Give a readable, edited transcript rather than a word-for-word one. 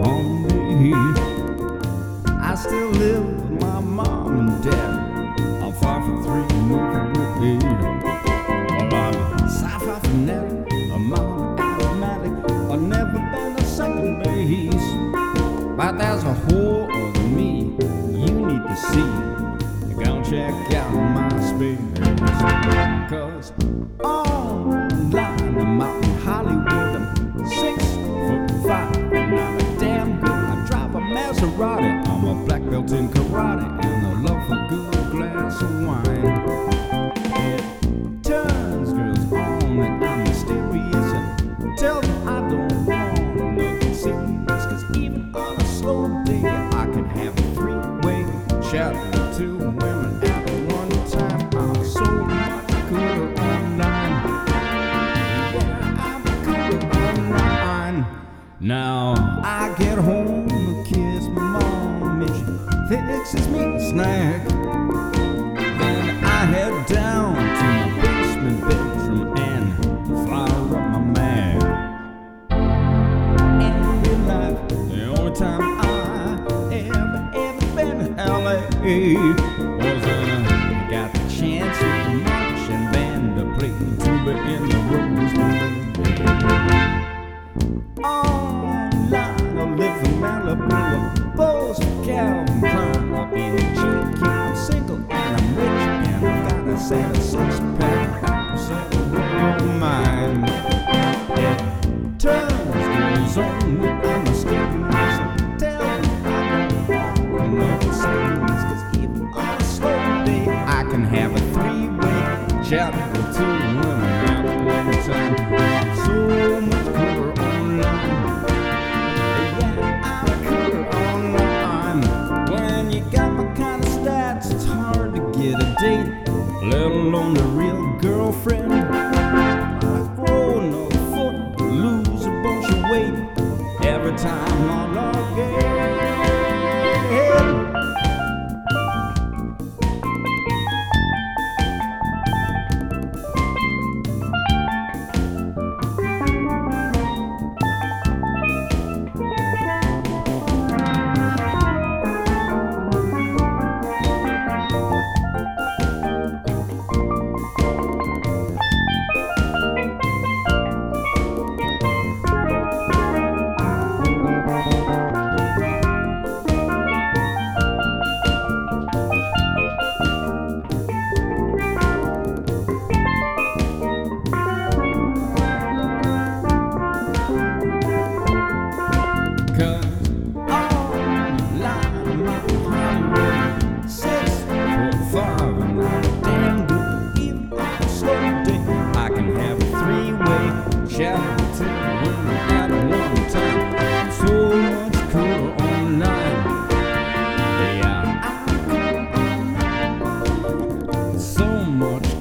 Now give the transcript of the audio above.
on me. I still live with my mom and dad. I'm 5'3", moving with 8. Well, I'm a sci-fi fanatic, a mom automatic. I've never been a second base, but there's a whole other me you need to see. You gotta check out MySpace, 'cause online I'm out in Hollywood. I'm 6'5", not a damn good. I drive a Maserati. I'm a black belt in karate and I love a good glass of wine. It turns girls on and I'm mysterious and tell them I don't want nothing serious. 'Cause even on a slow day I can have a three-way chat with two women at one time. I'm so much cooler online. Yeah, I'm cooler online. Now I get home and kiss my mom and she fixes me a snack. Then I head down to my basement bedroom and fire up my Mac. And in life, the only time I ever been in LA was when I got the chance with the marching band to play tuba in the Rosemary. Online, I live in Malibu, I pose for Calvin Klein. I've been a GQ, I'm single and I'm rich, and I've got a set of six-pack, so all mine. It turns girls on me, I'm mysterious. Tell me I don't want nothing serious, 'cause even on a slow day I can have a three-way chat with two women at one time. So much cooler online. Yeah, I'm cooler online. When you got my kind of stats, it's hard to get a date, let alone a real girlfriend. I grow another foot, lose a bunch of weight every time I log in. So much